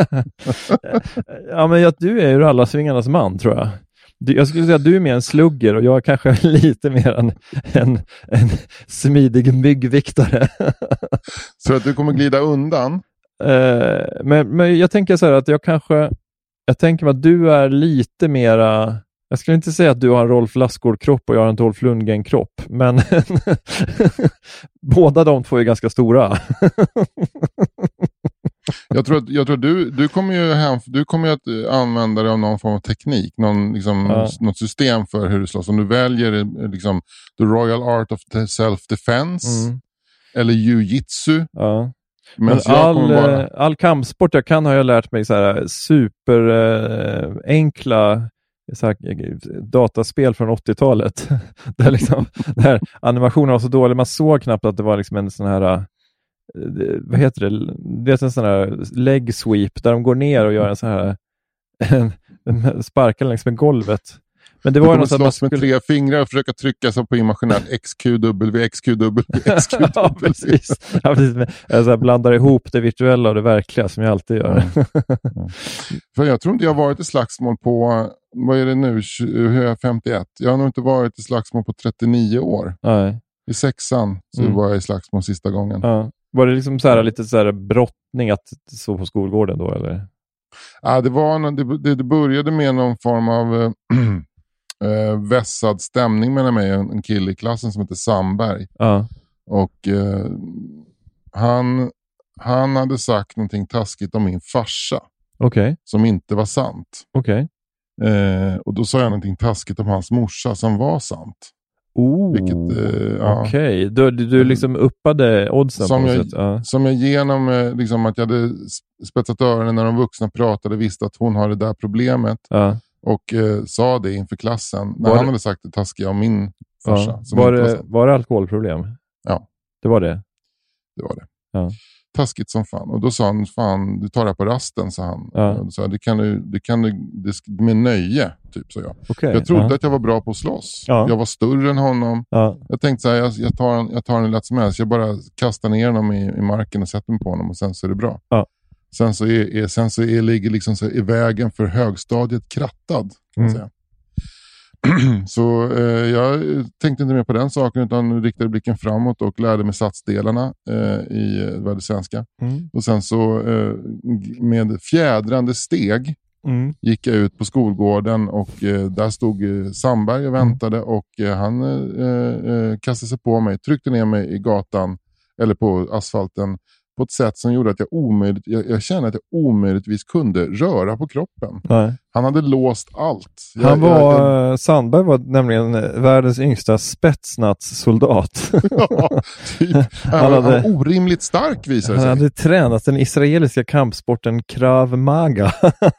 Ja, men du är ju rallarsvingarnas man, tror jag. Jag skulle säga att du är mer en slugger och jag är kanske lite mer en smidig myggviktare. Så att du kommer glida undan? Men jag tänker så här att jag tänker mig att du är lite mera. Jag skulle inte säga att du har en Rolf Lassgård-kropp och jag har en Dolph Lundgren-kropp, men båda de två är ganska stora. Jag tror att du kommer ju att använda dig av någon form av teknik, något system för hur du slåss. Om du väljer liksom the Royal Art of Self-Defense eller Jiu-Jitsu Men all kampsport jag kan har jag lärt mig så här super enkla så här, dataspel från 80-talet. där animationen var så dålig. Man såg knappt att det var liksom en sån här vad heter det? Det är en sån här leg sweep där de går ner och gör en sån här sparkar längs med golvet. Men det var något att man med 3 fingrar och försöka trycka sig på imaginärt XQW. Ja, precis. Jag blandar ihop det virtuella och det verkliga som jag alltid gör. För jag tror inte jag har varit i slagsmål på, vad är det nu, hur är jag 51? Jag har nog inte varit i slagsmål på 39 år. Nej. I 6:an så var jag i slagsmål sista gången. Ja. Var det liksom så här, lite så här brottning att så på skolgården då, eller? Ja, det började med någon form av vässad stämning mellan mig och en kille i klassen som heter Sandberg. Ja. Och han hade sagt någonting taskigt om min farsa. Okej. Som inte var sant. Okej. Och då sa jag någonting taskigt om hans morsa som var sant. Okej. Du liksom uppade oddsen som på jag, något sätt. Ja. Som jag genom liksom att jag hade spetsat öronen när de vuxna pratade visste att hon har det där problemet. Ja. Och sa det inför klassen. När han hade sagt det taskiga om min farsa. Ja. Var det alkoholproblem? Ja. Det var det? Det var det. Ja. Taskigt som fan. Och då sa han, fan, du tar det på rasten, sa han. Ja. Och så, det kan du med nöje, typ, så jag. Okay. Jag trodde att jag var bra på att slåss. Ja. Jag var större än honom. Ja. Jag tänkte så här, jag tar den lätt som helst. Jag bara kastar ner honom i marken och sätter mig på honom och sen så är det bra. Ja. Sen så ligger liksom så i vägen för högstadiet krattad, kan man säga. Så jag tänkte inte mer på den saken utan riktade blicken framåt och lärde mig satsdelarna i svenska. Och sen så med fjädrande steg gick jag ut på skolgården och där stod Sandberg och väntade och han kastade sig på mig, tryckte ner mig i gatan eller på asfalten på ett sätt som gjorde att jag kände att jag omöjligtvis kunde röra på kroppen. Nej. Han hade låst allt. Sandberg var nämligen världens yngsta spetsnatssoldat. Ja, typ. Han var orimligt stark, visade sig. Han hade tränat den israeliska kampsporten Krav Maga.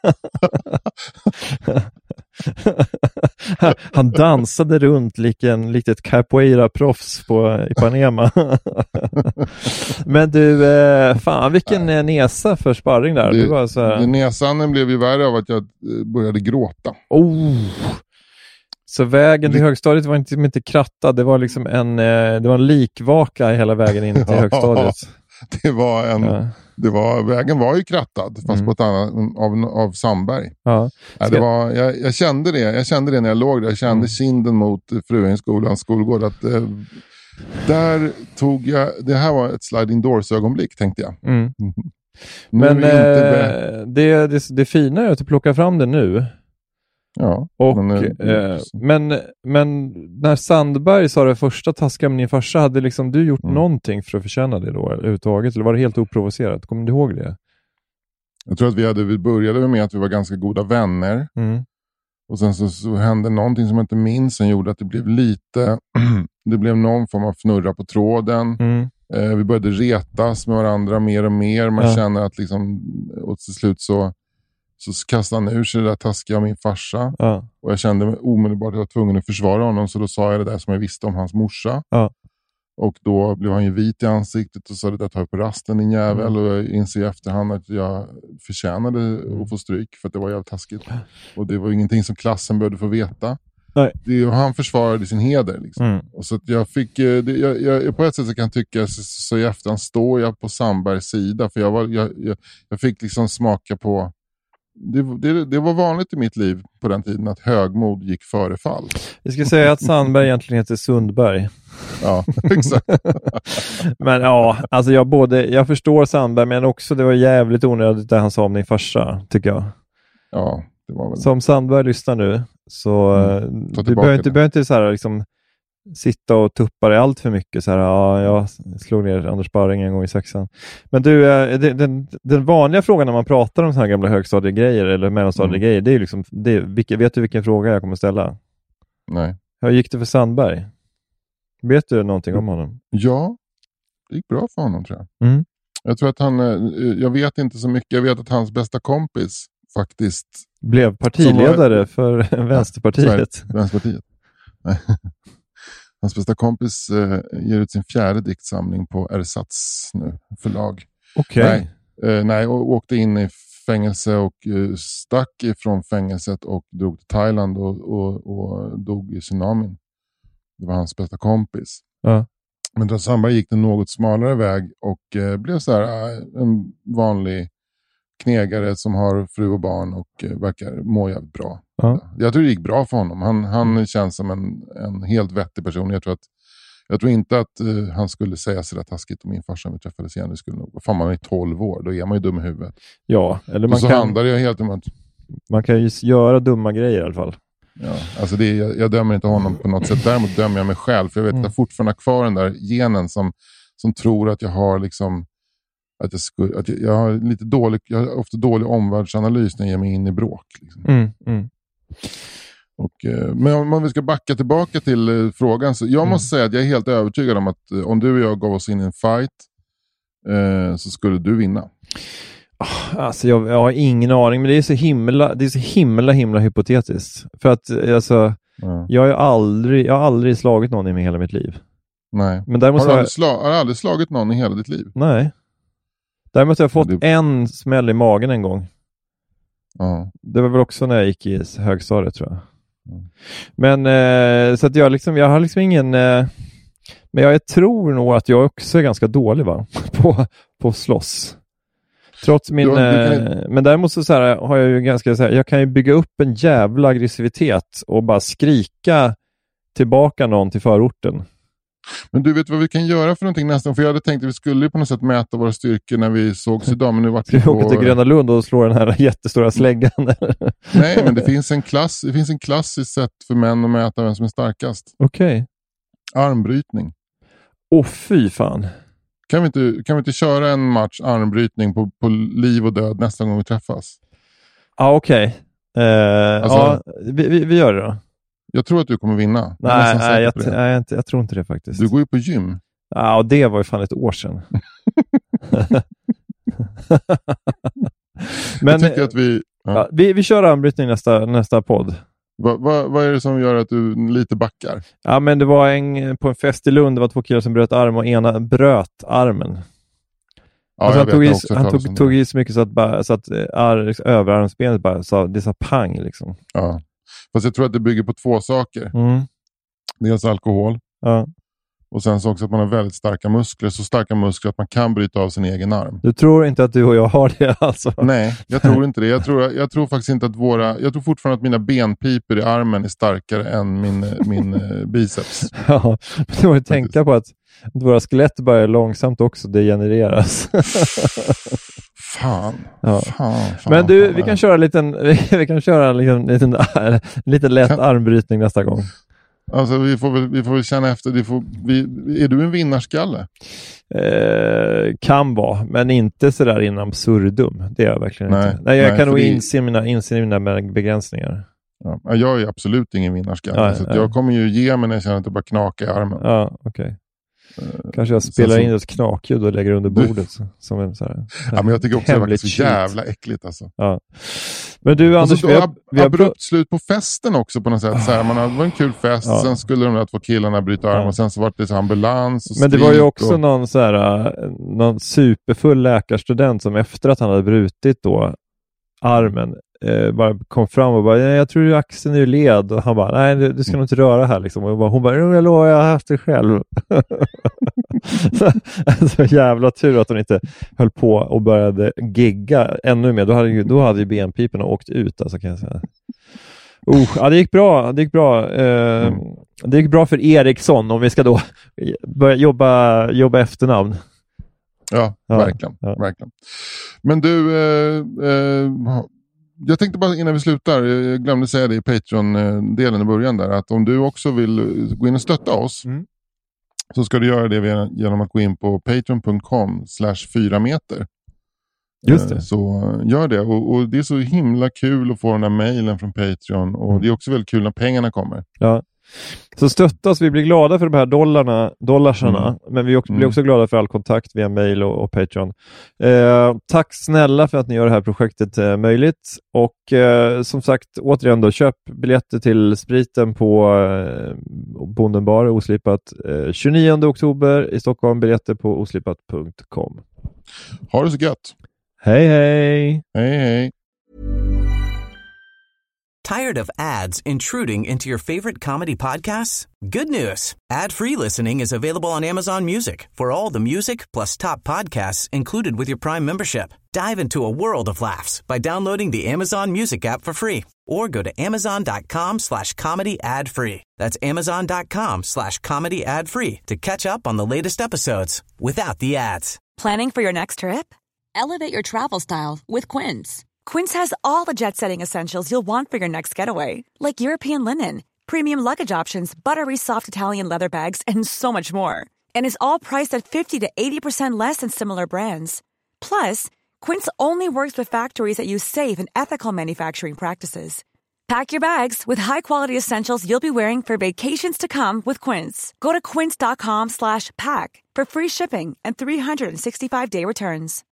Han dansade runt likt ett capoeira-proffs på Ipanema. Men du, fan vilken näsa för sparring där. Det var så här... Näsan blev ju värre av att jag började gråta. Så vägen till högstadiet var inte krattad. Det var liksom det var en likvaka hela vägen in till högstadiet. Vägen var ju krattad fast på ett annat av Sandberg. Ja. Jag kände det när jag låg där. Jag kände kinden mot Fruängens skolgård att där tog jag, det här var ett sliding doors ögonblick, tänkte jag. Men det fina är att du plockar fram det nu. Ja. Och, men när Sandberg sa det första taskiga med din farsa, hade liksom du gjort någonting för att förtjäna det då överhuvudtaget? Eller var det helt oprovocerat? Kommer du ihåg det? Jag tror att vi började med att vi var ganska goda vänner. Och sen så hände någonting som jag inte minns som gjorde att det blev det blev någon form av fnurra på tråden. Vi började retas med varandra mer och mer. Man känner att liksom, och till slut så kastade han ur sig det där taskiga av min farsa. Och jag kände mig omedelbart att jag var tvungen att försvara honom. Så då sa jag det där som jag visste om hans morsa. Och då blev han ju vit i ansiktet och sa det där, tar jag på rasten din jävel. Och jag inser i efterhand att jag förtjänade att få stryk för att det var jävligt taskigt. Och det var ingenting som klassen behövde få veta. Han försvarade sin heder liksom. Och så att jag fick jag på ett sätt så kan tycka så i efterhand står jag på Sandbergs sida, för jag fick liksom smaka på det var vanligt i mitt liv på den tiden att högmod gick före fall. Vi ska säga att Sandberg egentligen heter Sundberg. Ja, exakt. Men ja, alltså jag förstår Sandberg, men också det var jävligt onödigt det han sa om din farsa, tycker jag. Ja, det var väl. Som Sandberg lyssnar nu, så du behöver inte så här liksom sitta och tuppa dig allt för mycket. Så här, jag slog ner Anders Barring en gång i 6:an. Men du, den vanliga frågan när man pratar om så här gamla högstadiegrejer eller mellanstadiegrejer, det är liksom, vet du vilken fråga jag kommer ställa? Nej. Hur gick det för Sandberg? Vet du någonting om honom? Ja, det gick bra för honom, tror jag. Jag tror att jag vet inte så mycket. Jag vet att hans bästa kompis faktiskt blev partiledare för Vänsterpartiet. Vänsterpartiet. Hans bästa kompis ger ut sin 4:e diktsamling på Ersatz nu, förlag. Okej. Nej, och åkte in i fängelse och stack ifrån fängelset och drog till Thailand och dog i tsunamin. Det var hans bästa kompis. Ja. Men Dra Sandberg gick en något smalare väg och blev så här en vanlig knegare som har fru och barn och verkar må jävligt bra. Ja. Jag tror det gick bra för honom. Han känns som en helt vettig person. Jag tror inte att han skulle säga sig rätt taskigt om min farsa vi träffades igen. Det skulle nog, fan, man är 12 år, då är man ju dum i huvudet. Ja, eller handlar det helt om att man kan ju göra dumma grejer i alla fall. Ja, alltså jag dömer inte honom på något sätt. Däremot dömer jag mig själv. För jag vet att jag fortfarande har kvar den där genen som tror att jag har liksom jag har lite dålig, jag har ofta dålig omvärldsanalys när jag ger mig in i bråk. Liksom. Men om vi ska backa tillbaka till frågan, så jag måste säga att jag är helt övertygad om att om du och jag gav oss in i en fight så skulle du vinna. Alltså jag har ingen aning, men det är så himla hypotetiskt. För att alltså, jag har aldrig slagit någon i hela mitt liv. Nej. Men däremot har du aldrig slagit någon i hela ditt liv? Nej. Däremot har jag fått en smäll i magen en gång. Ja. Det var väl också när jag gick i högstadiet, tror jag. Men så att jag har liksom ingen men jag tror nog att jag också är ganska dålig på att slåss. Trots min men däremot så här, har jag ju ganska så här, jag kan ju bygga upp en jävla aggressivitet och bara skrika tillbaka någon till förorten. Men du vet vad vi kan göra för någonting nästan? För jag hade tänkt att vi skulle på något sätt mäta våra styrkor när vi sågs idag. Men nu vart vi åka till Gröna Lund och slå den här jättestora släggan. Nej, men det finns en klassisk sätt för män att mäta vem som är starkast. Okej. Armbrytning. Fy fan. Kan vi inte köra en match armbrytning på liv och död nästa gång vi träffas? Ja, okej. Vi gör det då. Jag tror att du kommer vinna. Jag tror inte det faktiskt. Du går ju på gym. Ja, och det var ju fan ett år sedan. Men jag tycker att vi kör armbrytning nästa podd. Vad är det som gör att du lite backar? Ja, men det var på en fest i Lund. Det var 2 killar som bröt arm och ena bröt armen. Ja, alltså han tog i så mycket så att överarmsbenet bara det sa pang liksom. Ja. Fast jag tror att det bygger på 2 saker. Dels alkohol. Ja. Och sen så också att man har väldigt starka muskler. Så starka muskler att man kan bryta av sin egen arm. Du tror inte att du och jag har det alltså? Nej, jag tror inte det. Jag tror faktiskt inte att jag tror fortfarande att mina benpiper i armen är starkare än min biceps. Ja, men du måste tänka på att våra skelett börjar långsamt också degenereras. Fan. Ja. Men du, vi kan köra en liten lätt armbrytning nästa gång. Alltså vi får väl känna efter. Är du en vinnarskalle? Kan vara, men inte sådär in absurdum. Det är jag verkligen inte. Nej, jag kan nog inse mina begränsningar. Ja, jag är absolut ingen vinnarskalle. Så jag kommer ju ge mig när jag känner att det bara knakar i armen. Ja, okej. Kanske jag spelar in ett knakljud och lägger under bordet som en så här. Ja, men jag tycker också att det är så jävla äckligt alltså. Ja. Men du Anders, vi har abrupt slut på festen också på något sätt. Så här, det var en kul fest, sen skulle de där 2 killarna bryta arm och sen så var det så ambulans och men det var ju också någon superfull läkarstudent som efter att han hade brutit då armen bara kom fram och bara, jag tror att axeln är led, och han bara, nej du ska nog inte röra här liksom, och hon bara, jag lovar, jag har haft det själv. Så jävla tur att hon inte höll på och började gigga ännu mer, då hade ju benpiporna åkt ut alltså, kan jag säga. Ja, det gick bra. Det gick bra för Eriksson, om vi ska då börja jobba efternamn. Ja, verkligen. Men du, jag tänkte bara innan vi slutar, jag glömde säga det i Patreon-delen i början där, att om du också vill gå in och stötta oss så ska du göra det genom att gå in på patreon.com/4meter. Just det. Så gör det, och det är så himla kul att få den där mejlen från Patreon, och det är också väldigt kul när pengarna kommer. Ja. Så stötta oss, vi blir glada för de här dollarsarna, men vi blir också glada för all kontakt via mail och Patreon. Tack snälla för att ni gör det här projektet möjligt, och som sagt, återigen då, köp biljetter till spriten på Bonden Bar Oslipat 29 oktober i Stockholm, biljetter på oslipat.com. Ha det så gött! Hej hej! Hej hej! Tired of ads intruding into your favorite comedy podcasts? Good news. Ad-free listening is available on Amazon Music for all the music plus top podcasts included with your Prime membership. Dive into a world of laughs by downloading the Amazon Music app for free or go to amazon.com/comedy ad-free. That's amazon.com/comedy ad-free to catch up on the latest episodes without the ads. Planning for your next trip? Elevate your travel style with Quince. Quince has all the jet-setting essentials you'll want for your next getaway, like European linen, premium luggage options, buttery soft Italian leather bags, and so much more. And is all priced at 50 to 80% less than similar brands. Plus, Quince only works with factories that use safe and ethical manufacturing practices. Pack your bags with high-quality essentials you'll be wearing for vacations to come with Quince. Go to quince.com/pack for free shipping and 365-day returns.